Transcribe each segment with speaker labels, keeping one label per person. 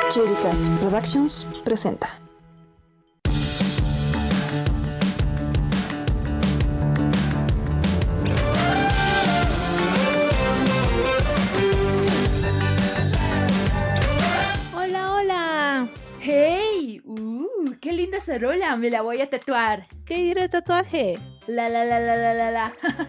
Speaker 1: Churicas Productions presenta.
Speaker 2: Hola.
Speaker 3: ¡Hey! ¡Qué linda cerola! Me la voy a tatuar.
Speaker 2: ¿Qué dirá el tatuaje?
Speaker 3: La.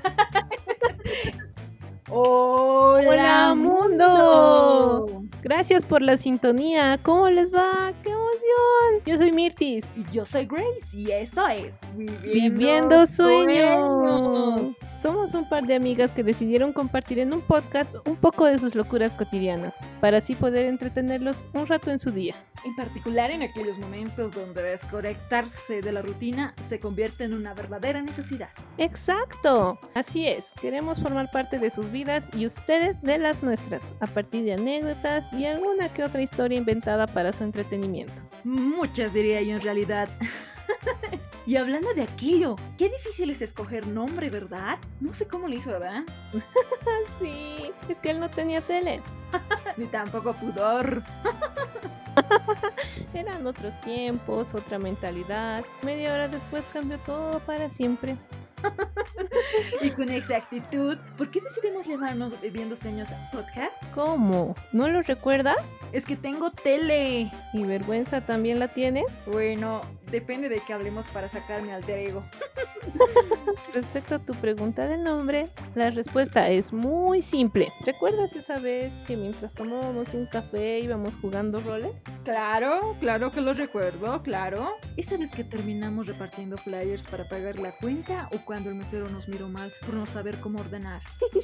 Speaker 3: ¡Hola,
Speaker 2: mundo! Gracias por la sintonía. ¿Cómo les va? ¡Qué emoción! Yo soy Mirtis.
Speaker 3: Y yo soy Grace y esto es
Speaker 2: Viviendo Sueños. Somos un par de amigas que decidieron compartir en un podcast un poco de sus locuras cotidianas, para así poder entretenerlos un rato en su día.
Speaker 3: En particular en aquellos momentos donde desconectarse de la rutina se convierte en una verdadera necesidad.
Speaker 2: ¡Exacto! Así es, queremos formar parte de sus vidas y ustedes de las nuestras, a partir de anécdotas y alguna que otra historia inventada para su entretenimiento.
Speaker 3: Muchas diría yo en realidad. Y hablando de aquello, qué difícil es escoger nombre, ¿verdad? No sé cómo lo hizo, ¿verdad?
Speaker 2: Sí, es que él no tenía tele.
Speaker 3: Ni tampoco pudor.
Speaker 2: Eran otros tiempos, otra mentalidad. Media hora después cambió todo para siempre.
Speaker 3: Y con exactitud, ¿por qué decidimos llamarnos Viviendo Sueños Podcast?
Speaker 2: ¿Cómo? ¿No lo recuerdas?
Speaker 3: Es que tengo tele.
Speaker 2: ¿Y vergüenza también la tienes?
Speaker 3: Bueno, depende de qué hablemos para sacar mi alter ego.
Speaker 2: Respecto a tu pregunta del nombre, la respuesta es muy simple. ¿Recuerdas esa vez que mientras tomábamos un café íbamos jugando roles?
Speaker 3: Claro que lo recuerdo, claro. ¿Esa vez que terminamos repartiendo flyers para pagar la cuenta o cuando el mesero nos miró mal por no saber cómo ordenar?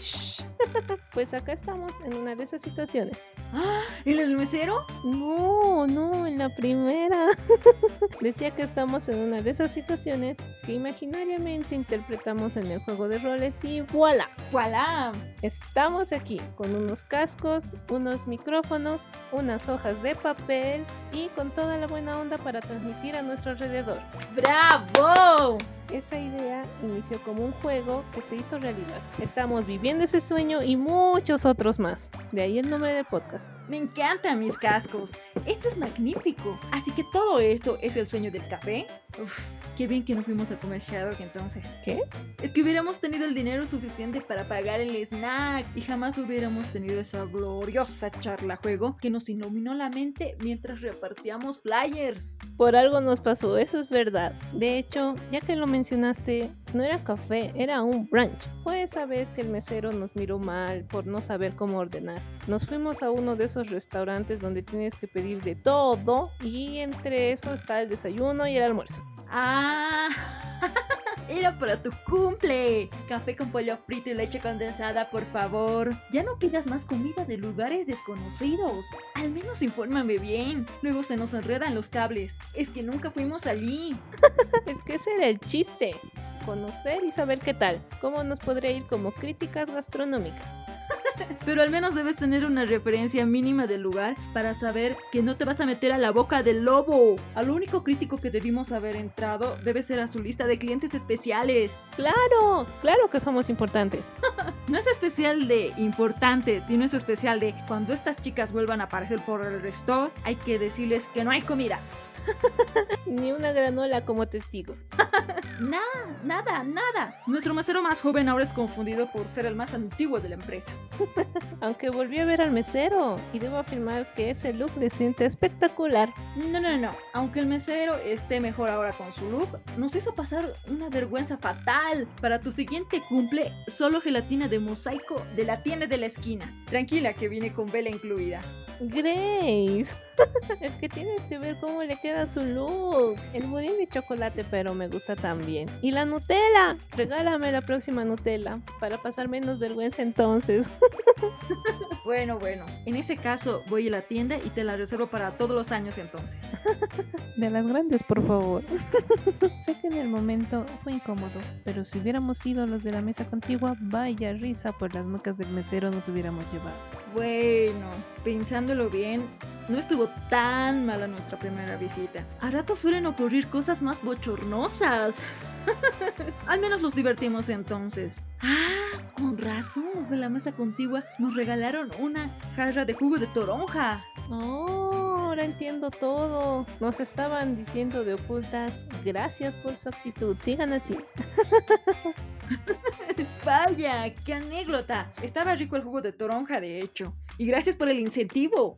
Speaker 2: Pues acá estamos en una de esas situaciones.
Speaker 3: ¿Ah? ¿En el mesero?
Speaker 2: No, en la primera. Decía que estamos en una de esas situaciones que imaginariamente interpretamos en el juego de roles y ¡voilá!
Speaker 3: ¡Voilá!
Speaker 2: Estamos aquí con unos cascos, unos micrófonos, unas hojas de papel y con toda la buena onda para transmitir a nuestro alrededor.
Speaker 3: ¡Bravo!
Speaker 2: Esa idea inició como un juego que se hizo realidad. Estamos viviendo ese sueño y muchos otros más. De ahí el nombre del podcast.
Speaker 3: Me encantan mis cascos. Esto es magnífico. Así que todo esto es el sueño del café. Uf, qué bien que no fuimos a comer hot dog entonces.
Speaker 2: ¿Qué?
Speaker 3: Es que hubiéramos tenido el dinero suficiente para pagar el snack y jamás hubiéramos tenido esa gloriosa charla juego que nos iluminó la mente mientras repartíamos flyers.
Speaker 2: Por algo nos pasó, eso es verdad. De hecho, ya que lo mencionaste, no era café, era un brunch. Fue esa vez que el mesero nos miró mal por no saber cómo ordenar. Nos fuimos a uno de esos restaurantes donde tienes que pedir de todo y entre eso está el desayuno y el almuerzo.
Speaker 3: ¡Ah! Era para tu cumple. Café con pollo frito y leche condensada, por favor. Ya no pidas más comida de lugares desconocidos. Al menos infórmame bien. Luego se nos enredan los cables. Es que nunca fuimos allí.
Speaker 2: Es que ese era el chiste. Conocer y saber qué tal. Cómo nos podría ir como críticas gastronómicas.
Speaker 3: Pero al menos debes tener una referencia mínima del lugar para saber que no te vas a meter a la boca del lobo. Al único crítico que debimos haber entrado debe ser a su lista de clientes especiales.
Speaker 2: Claro que somos importantes.
Speaker 3: No es especial de importantes, sino es especial de cuando estas chicas vuelvan a aparecer por el resto, hay que decirles que no hay comida.
Speaker 2: Ni una granola como testigo.
Speaker 3: Nada. Nuestro mesero más joven ahora es confundido por ser el más antiguo de la empresa.
Speaker 2: Aunque volví a ver al mesero y debo afirmar que ese look le siente espectacular.
Speaker 3: No. Aunque el mesero esté mejor ahora con su look, nos hizo pasar una vergüenza fatal. Para tu siguiente cumple, solo gelatina de mosaico de la tienda de la esquina. Tranquila que viene con vela incluida.
Speaker 2: Grace, es que tienes que ver cómo le queda su look. El budín de chocolate, pero me gusta también. Y la Nutella, regálame la próxima Nutella para pasar menos vergüenza entonces.
Speaker 3: Bueno, en ese caso voy a la tienda y te la reservo para todos los años entonces.
Speaker 2: De las grandes, por favor. Sé que en el momento fue incómodo, pero si hubiéramos sido los de la mesa contigua, vaya risa por las muecas del mesero nos hubiéramos llevado.
Speaker 3: Bueno, pensándolo bien, no estuvo tan mala nuestra primera visita. A ratos suelen ocurrir cosas más bochornosas. Al menos nos divertimos entonces. Ah, con razón, los de la mesa contigua nos regalaron una jarra de jugo de toronja.
Speaker 2: Oh, ahora entiendo todo. Nos estaban diciendo de ocultas. Gracias por su actitud. Sigan así.
Speaker 3: Vaya, qué anécdota. Estaba rico el jugo de toronja, de hecho. Y gracias por el incentivo.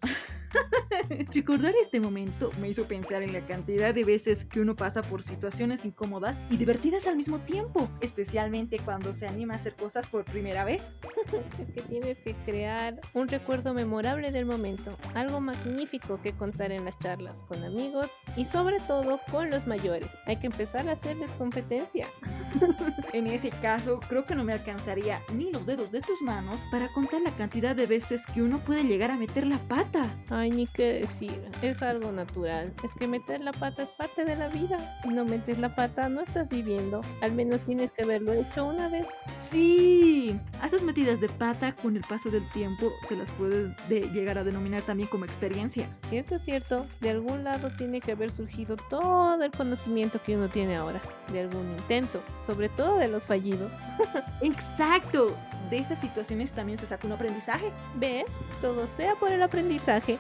Speaker 3: Recordar este momento me hizo pensar en la cantidad de veces que uno pasa por situaciones incómodas y divertidas al mismo tiempo, especialmente cuando se anima a hacer cosas por primera vez.
Speaker 2: Es que tienes que crear un recuerdo memorable del momento, algo magnífico que contar en las charlas con amigos y sobre todo con los mayores. Hay que empezar a hacerles competencia.
Speaker 3: En ese caso, creo que no me alcanzaría ni los dedos de tus manos para contar la cantidad de veces que uno puede llegar a meter la pata.
Speaker 2: Ay, ni qué decir, es algo natural. Es que meter la pata es parte de la vida. Si no metes la pata, no estás viviendo. Al menos tienes que haberlo hecho una vez.
Speaker 3: Sí, a esas metidas de pata con el paso del tiempo se las puede llegar a denominar también como experiencia.
Speaker 2: Cierto, cierto. De algún lado tiene que haber surgido todo el conocimiento que uno tiene ahora. De algún intento, sobre todo de los fallidos.
Speaker 3: Exacto. De esas situaciones también se saca un aprendizaje.
Speaker 2: ¿Ves? Todo sea por el aprendizaje.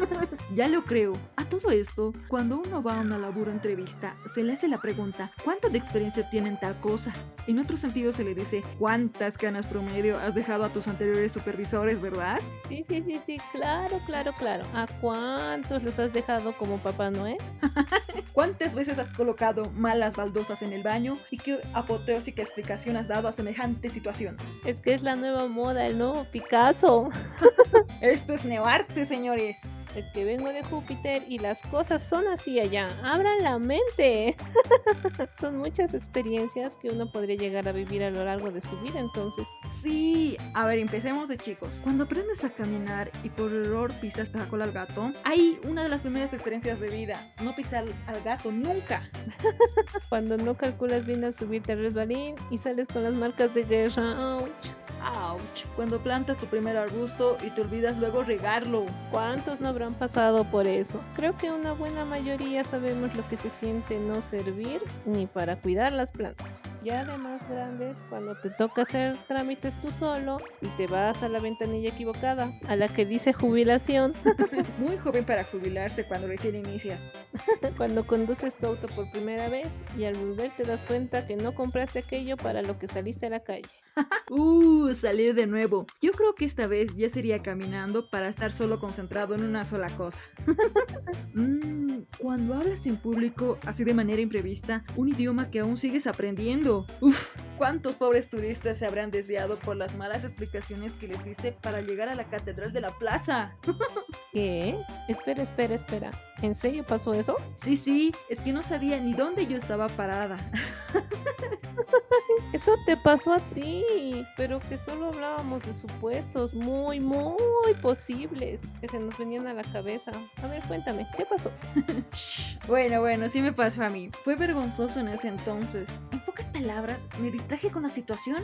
Speaker 3: Ya lo creo. A todo esto, cuando uno va a una labor o entrevista, se le hace la pregunta, ¿cuánto de experiencia tiene en tal cosa? En otro sentido se le dice, ¿cuántas canas promedio has dejado a tus anteriores supervisores, verdad?
Speaker 2: Sí, claro. ¿A cuántos los has dejado como Papá Noel?
Speaker 3: ¿Cuántas veces has colocado malas baldosas en el baño? ¿Y qué apoteósica explicación has dado a semejante situación?
Speaker 2: Es que es la nueva moda, el nuevo Picasso.
Speaker 3: Esto es neoarte, señores.
Speaker 2: Es que vengo de Júpiter y las cosas son así allá. ¡Abran la mente! Son muchas experiencias que uno podría llegar a vivir a lo largo de su vida, entonces.
Speaker 3: Sí, a ver, empecemos de chicos. Cuando aprendes a caminar y por error pisas la cola al gato, hay una de las primeras experiencias de vida. No pisar al gato nunca.
Speaker 2: Cuando no calculas bien al subirte al resbalín y sales con las marcas de guerra. ¡Auch!
Speaker 3: ¡Auch! Cuando plantas tu primer arbusto y te olvidas luego regarlo.
Speaker 2: ¿Cuántos no habrán pasado por eso? Creo que una buena mayoría sabemos lo que se siente no servir ni para cuidar las plantas. Ya de más grandes, cuando te toca hacer trámites tú solo y te vas a la ventanilla equivocada, a la que dice jubilación.
Speaker 3: Muy joven para jubilarse cuando recién inicias.
Speaker 2: Cuando conduces tu auto por primera vez y al volver te das cuenta que no compraste aquello para lo que saliste a la calle.
Speaker 3: Salir de nuevo. Yo creo que esta vez ya sería caminando para estar solo concentrado en una sola cosa. Cuando hablas en público, así de manera imprevista, un idioma que aún sigues aprendiendo. ¿Cuántos pobres turistas se habrán desviado por las malas explicaciones que les diste para llegar a la catedral de la plaza?
Speaker 2: ¿Qué? Espera. ¿En serio pasó eso?
Speaker 3: Sí, es que no sabía ni dónde yo estaba parada.
Speaker 2: Eso te pasó a ti, pero que solo hablábamos de supuestos muy posibles que se nos venían a la cabeza. A ver, cuéntame, ¿qué pasó?
Speaker 3: Bueno, sí me pasó a mí. Fue vergonzoso en ese entonces. En pocas palabras, me distraje con la situación.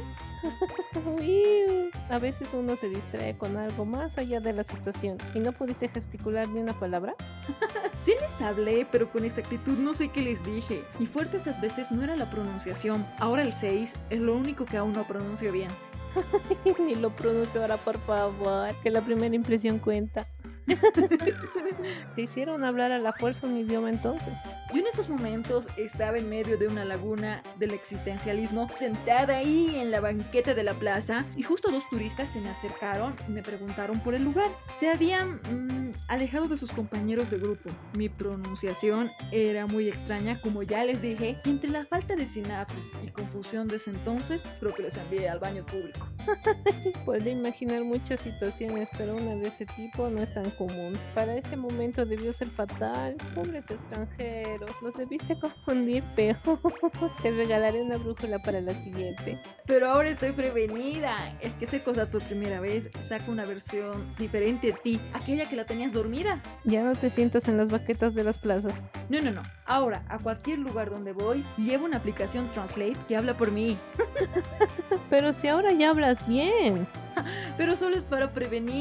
Speaker 2: A veces uno se distrae con algo más allá de la situación. ¿Y no pudiste gesticular ni una palabra?
Speaker 3: Sí les hablé, pero con exactitud no sé qué les dije. Y fuerte esas veces no era la pronunciación. Ahora el 6 es lo único que aún no pronuncio bien.
Speaker 2: Ni lo pronuncio ahora, por favor, que la primera impresión cuenta. ¿Te hicieron hablar a la fuerza un idioma entonces?
Speaker 3: Yo en esos momentos estaba en medio de una laguna del existencialismo, sentada ahí en la banqueta de la plaza, y justo dos turistas se me acercaron y me preguntaron por el lugar. Se habían alejado de sus compañeros de grupo. Mi pronunciación era muy extraña, como ya les dije, y entre la falta de sinapsis y confusión de ese entonces, creo que les envié al baño público.
Speaker 2: Puedo imaginar muchas situaciones, pero una de ese tipo no es tan común. Para ese momento debió ser fatal. Pobres extranjeros, los debiste confundir, pero te regalaré una brújula para la siguiente.
Speaker 3: Pero ahora estoy prevenida. Es que hacer cosas por primera vez saca una versión diferente de ti, aquella que la tenías dormida.
Speaker 2: Ya no te sientas en las baquetas de las plazas.
Speaker 3: No. Ahora, a cualquier lugar donde voy, llevo una aplicación Translate que habla por mí.
Speaker 2: Pero si ahora ya hablas bien.
Speaker 3: Pero solo es para prevenir.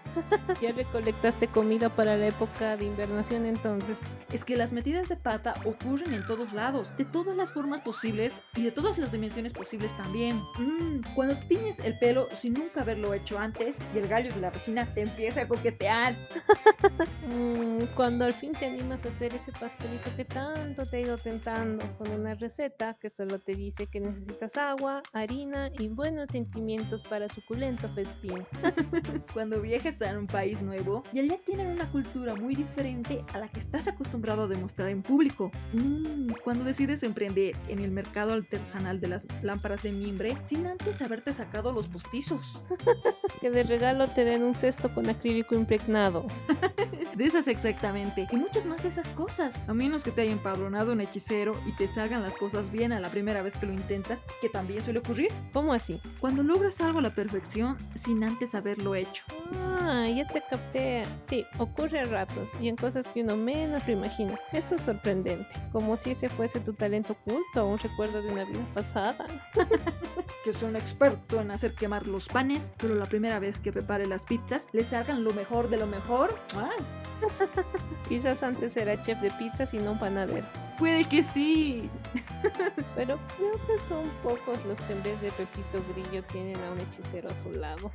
Speaker 2: Ya recolectaste comida para la época de invernación entonces.
Speaker 3: Es que las metidas de pata ocurren en todos lados, de todas las formas posibles y de todas las dimensiones posibles también. Cuando te tiñes el pelo sin nunca haberlo hecho antes y el gallo de la vecina te empieza a coquetear.
Speaker 2: Cuando al fin te animas a hacer ese pastelito que tanto te ha ido tentando, con una receta que solo te dice que necesitas agua, harina y buenos sentimientos para suculento festín.
Speaker 3: Cuando viajas a un país nuevo y allá tienen una cultura muy diferente a la que estás acostumbrado a demostrar en público. Cuando decides emprender en el mercado artesanal de las lámparas de mimbre sin antes haberte sacado los postizos.
Speaker 2: Que de regalo te den un cesto con acrílico impregnado.
Speaker 3: De esas exactamente. Y muchas más de esas cosas. A menos que te haya empadronado un hechicero y te salgan las cosas bien a la primera vez que lo intentas, que también suele ocurrir.
Speaker 2: ¿Cómo así?
Speaker 3: Cuando logras algo a la perfección sin antes haberlo hecho.
Speaker 2: Ya te capté. Sí, ocurre a ratos y en cosas que uno menos lo imagina. Eso es sorprendente. Como si ese fuese tu talento oculto o un recuerdo de una vida pasada.
Speaker 3: Que soy un experto en hacer quemar los panes, pero la primera vez que prepare las pizzas le salgan lo mejor de lo mejor.
Speaker 2: Quizás antes era chef de pizzas y no un panadero.
Speaker 3: Puede que sí.
Speaker 2: Pero creo que son pocos los que en vez de Pepito Grillo tienen a un hechicero a su lado.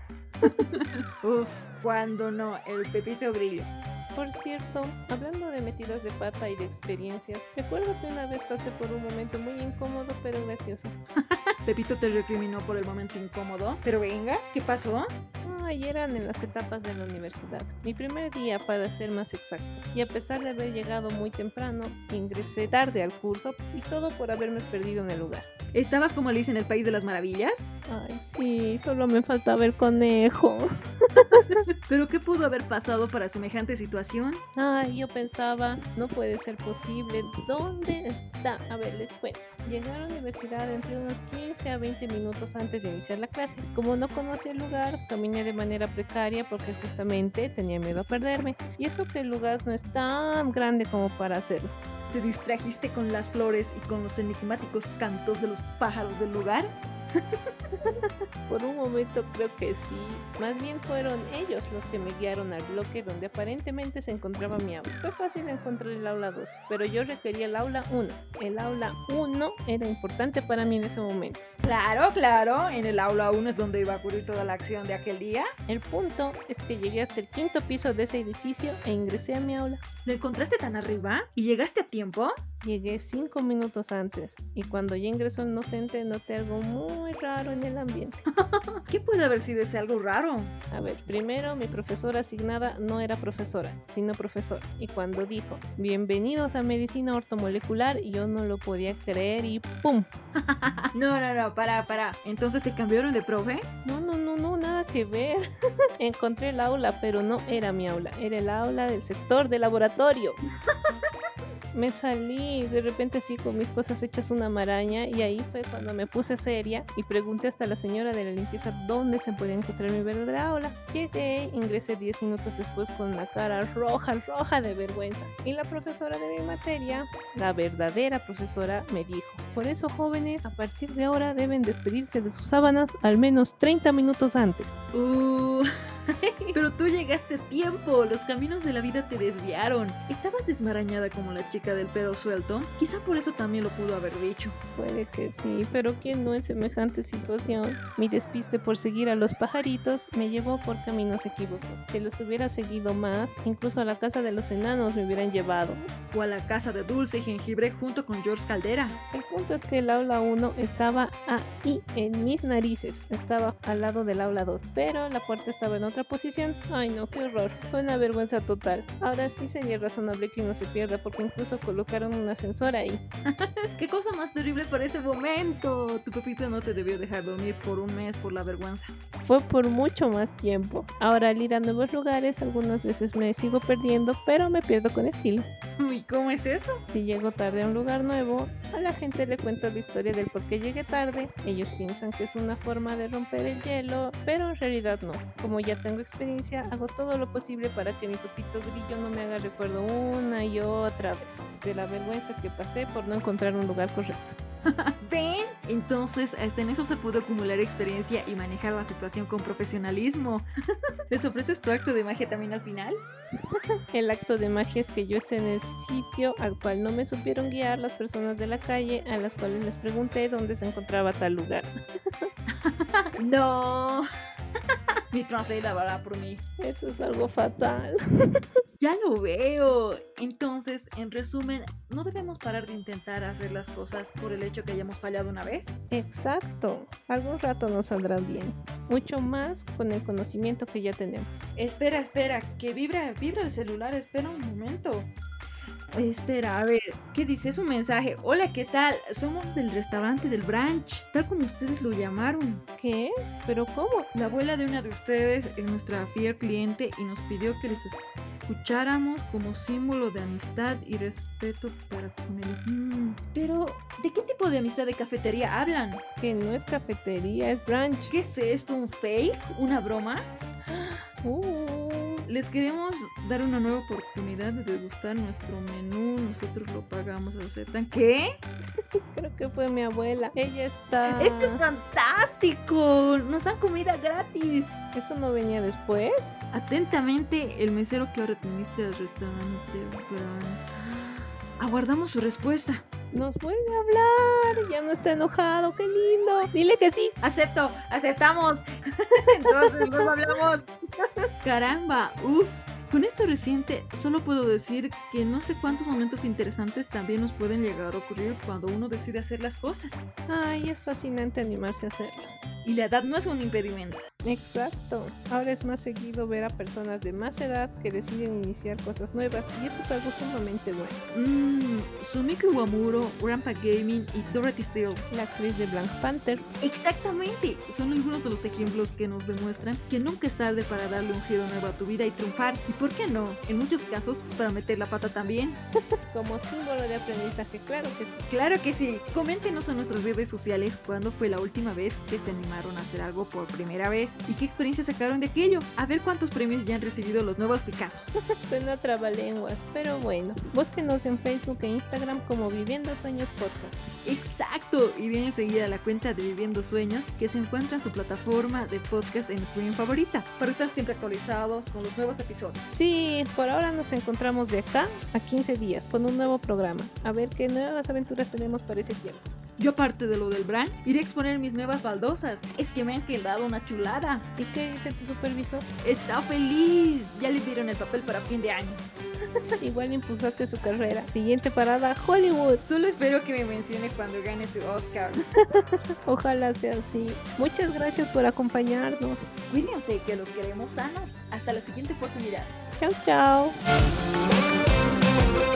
Speaker 3: Cuando no, el Pepito Grillo.
Speaker 2: Por cierto, hablando de metidas de pata y de experiencias, recuerdo que una vez pasé por un momento muy incómodo pero gracioso.
Speaker 3: Pepito te recriminó por el momento incómodo. Pero venga, ¿qué pasó?
Speaker 2: Y eran en las etapas de la universidad. Mi primer día, para ser más exactos. Y a pesar de haber llegado muy temprano, ingresé tarde al curso y todo por haberme perdido en el lugar.
Speaker 3: ¿Estabas como Alice en el País de las Maravillas?
Speaker 2: Ay, sí, solo me faltaba el conejo.
Speaker 3: ¿Pero qué pudo haber pasado para semejante situación?
Speaker 2: Yo pensaba, no puede ser posible. ¿Dónde está? A ver, les cuento. Llegué a la universidad entre unos 15 a 20 minutos antes de iniciar la clase. Como no conocía el lugar, caminé de manera precaria porque justamente tenía miedo a perderme. Y eso que el lugar no es tan grande como para hacerlo.
Speaker 3: ¿Te distrajiste con las flores y con los enigmáticos cantos de los pájaros del lugar?
Speaker 2: Por un momento creo que sí. Más bien fueron ellos los que me guiaron al bloque donde aparentemente se encontraba mi aula. Fue fácil encontrar el aula 2, pero yo requería el aula 1. El aula 1 era importante para mí en ese momento.
Speaker 3: Claro, en el aula 1 es donde iba a ocurrir toda la acción de aquel día.
Speaker 2: El punto es que llegué hasta el 5.º piso de ese edificio e ingresé a mi aula.
Speaker 3: ¿Lo encontraste tan arriba? ¿Y llegaste a tiempo?
Speaker 2: Llegué 5 minutos antes y cuando ya ingresó el docente noté algo muy raro en el ambiente.
Speaker 3: ¿Qué puede haber sido ese algo raro?
Speaker 2: A ver, primero mi profesora asignada no era profesora, sino profesor. Y cuando dijo, bienvenidos a medicina ortomolecular, yo no lo podía creer y ¡pum!
Speaker 3: No, para. ¿Entonces te cambiaron de profe?
Speaker 2: No, nada que ver. Encontré el aula, pero no era mi aula, era el aula del sector de laboratorio. Me salí de repente así con mis cosas hechas una maraña y ahí fue cuando me puse seria y pregunté hasta la señora de la limpieza dónde se podía encontrar mi verdadera aula. Llegué, ingresé 10 minutos después con una cara roja de vergüenza y la profesora de mi materia, la verdadera profesora, me dijo: por eso, jóvenes, a partir de ahora deben despedirse de sus sábanas al menos 30 minutos antes.
Speaker 3: Pero tú llegaste a tiempo, los caminos de la vida te desviaron. Estabas desmarañada como la chica del pelo suelto. Quizá por eso también lo pudo haber dicho.
Speaker 2: Puede que sí, pero ¿quién no en semejante situación? Mi despiste por seguir a los pajaritos me llevó por caminos equívocos. Si los hubiera seguido más, incluso a la casa de los enanos me hubieran llevado.
Speaker 3: O a la casa de Dulce y Jengibre junto con George Caldera.
Speaker 2: El punto es que el aula 1 estaba ahí, en mis narices. Estaba al lado del aula 2, pero la puerta estaba en otra posición. Ay no, qué horror. Fue una vergüenza total. Ahora sí sería razonable que uno se pierda porque incluso colocaron un ascensor ahí.
Speaker 3: ¡Qué cosa más terrible para ese momento! Tu Pepito no te debió dejar dormir por un mes por la vergüenza.
Speaker 2: Fue por mucho más tiempo. Ahora al ir a nuevos lugares algunas veces me sigo perdiendo, pero me pierdo con estilo.
Speaker 3: ¿Y cómo es eso?
Speaker 2: Si llego tarde a un lugar nuevo, a la gente le cuento la historia del por qué llegué tarde. Ellos piensan que es una forma de romper el hielo, pero en realidad no. Como ya tengo experiencia, hago todo lo posible para que mi Pepito Grillo no me haga recuerdo una y otra vez de la vergüenza que pasé por no encontrar un lugar correcto.
Speaker 3: ¿Ven? Entonces, hasta en eso se pudo acumular experiencia y manejar la situación con profesionalismo. ¿Les ofreces tu acto de magia también al final?
Speaker 2: El acto de magia es que yo esté en el sitio al cual no me supieron guiar las personas de la calle, a las cuales les pregunté dónde se encontraba tal lugar.
Speaker 3: No. Mi translate hablará por mí.
Speaker 2: Eso es algo fatal.
Speaker 3: Ya lo veo. Entonces, en resumen, ¿no debemos parar de intentar hacer las cosas por el hecho que hayamos fallado una vez?
Speaker 2: Exacto. Algún rato nos saldrá bien. Mucho más con el conocimiento que ya tenemos.
Speaker 3: Espera, que vibra el celular. Espera un momento. Espera, a ver, ¿qué dice su mensaje? Hola, ¿qué tal? Somos del restaurante del brunch, tal como ustedes lo llamaron.
Speaker 2: ¿Qué? ¿Pero cómo?
Speaker 3: La abuela de una de ustedes es nuestra fiel cliente y nos pidió que les escucháramos como símbolo de amistad y respeto para con él. Pero, ¿de qué tipo de amistad de cafetería hablan?
Speaker 2: Que no es cafetería, es brunch.
Speaker 3: ¿Qué es esto? ¿Un fake? ¿Una broma? Les queremos dar una nueva oportunidad de degustar nuestro menú. Nosotros lo pagamos, ¿aceptan? ¿Qué?
Speaker 2: Creo que fue mi abuela. Ella está...
Speaker 3: ¡Esto es fantástico! ¡Nos dan comida gratis!
Speaker 2: ¿Eso no venía después?
Speaker 3: Atentamente, el mesero que ahora teniste al restaurante. Aguardamos su respuesta.
Speaker 2: Nos vuelve a hablar. Ya no está enojado. ¡Qué lindo! Dile que sí.
Speaker 3: Aceptamos. Entonces luego hablamos. Caramba, uff. Con esto reciente, solo puedo decir que no sé cuántos momentos interesantes también nos pueden llegar a ocurrir cuando uno decide hacer las cosas.
Speaker 2: Ay, es fascinante animarse a hacerlo.
Speaker 3: Y la edad no es un impedimento.
Speaker 2: Exacto. Ahora es más seguido ver a personas de más edad que deciden iniciar cosas nuevas y eso es algo sumamente bueno.
Speaker 3: Sumiko Iwamuro, Rampa Gaming y Dorothy Steele,
Speaker 2: la actriz de Black Panther.
Speaker 3: Exactamente. Son algunos de los ejemplos que nos demuestran que nunca es tarde para darle un giro nuevo a tu vida y triunfar. Y por qué no, en muchos casos, para meter la pata también.
Speaker 2: Como símbolo de aprendizaje, claro que sí.
Speaker 3: Claro que sí. Coméntenos en nuestras redes sociales cuándo fue la última vez que se animaron a hacer algo por primera vez y qué experiencia sacaron de aquello. A ver cuántos premios ya han recibido los nuevos Picasso.
Speaker 2: Suena trabalenguas, pero bueno. Búsquenos en Facebook e Instagram como Viviendo Sueños Podcast.
Speaker 3: Exacto, y bien enseguida la cuenta de Viviendo Sueños, que se encuentra en su plataforma de podcast en streaming favorita, para estar siempre actualizados con los nuevos episodios.
Speaker 2: Sí, por ahora nos encontramos de acá a 15 días con un nuevo programa. A ver qué nuevas aventuras tenemos para ese tiempo.
Speaker 3: Yo, aparte de lo del brand, iré a exponer mis nuevas baldosas. Es que me han quedado una chulada.
Speaker 2: ¿Y qué dice tu supervisor?
Speaker 3: Está feliz. Ya le dieron el papel para fin de año.
Speaker 2: Igual impulsaste su carrera. Siguiente parada, Hollywood.
Speaker 3: Solo espero que me mencione cuando gane su Oscar.
Speaker 2: Ojalá sea así. Muchas gracias por acompañarnos.
Speaker 3: Cuídense, que los queremos sanos. Hasta la siguiente oportunidad.
Speaker 2: Chao, chao.